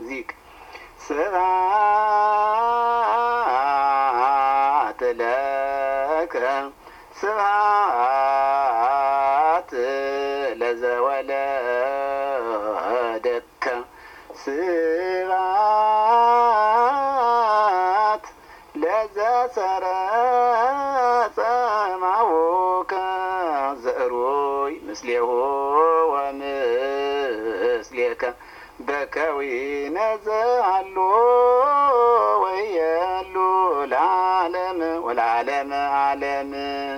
ዚቅ ስብሐት ለከ ስብሐት ለዘወለደከ ስብሐት ለዘሰረጸ ማቡከ ዘእሩይ ምስሌሁ ወምስሌከ በከዊነ ዘአሎ ወየሉ ለዓለም ወለዓለመ ዓለም